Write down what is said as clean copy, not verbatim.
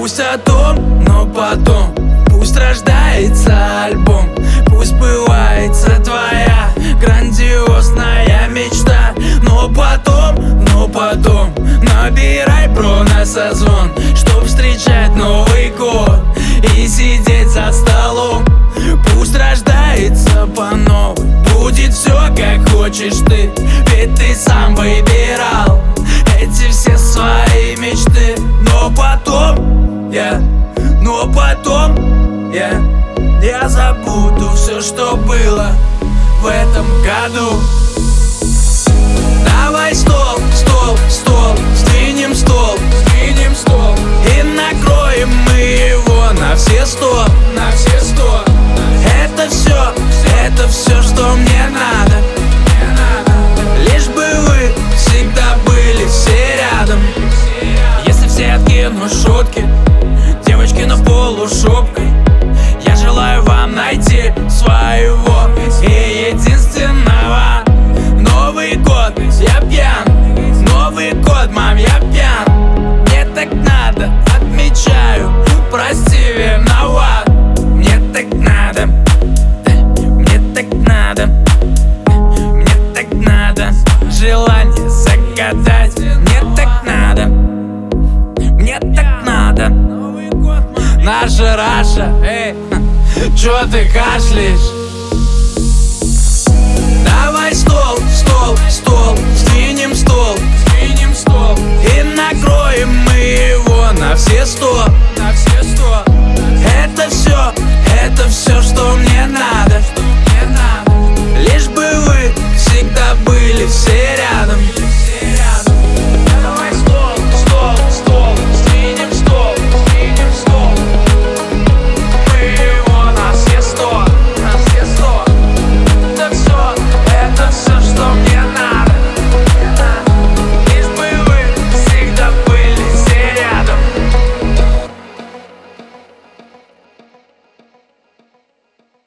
Пусть о том, но потом. Пусть рождается альбом. Пусть сбывается твоя грандиозная мечта. Но потом набирай на созвон, чтоб встречать Новый год и сидеть за столом. Пусть рождается по новой. Будет все, как хочешь ты, ведь ты сам выбирал эти все свои мечты. Но потом я забуду все, что было в этом году. Давай стол, сдвинем стол и накроем мы его на все сто. Это все, что мне надо. Лишь бы вы всегда были все рядом. Если все откинут шутки, девочки на полушубкой, я желаю вам найти своего и единственного. Новый год, я пьян. Новый год, мам, я пьян. Мне так надо, отмечаю, прости, виноват. Мне так надо, желание загадать. Мне так надо. Наша Раша, эй, чё ты кашляешь?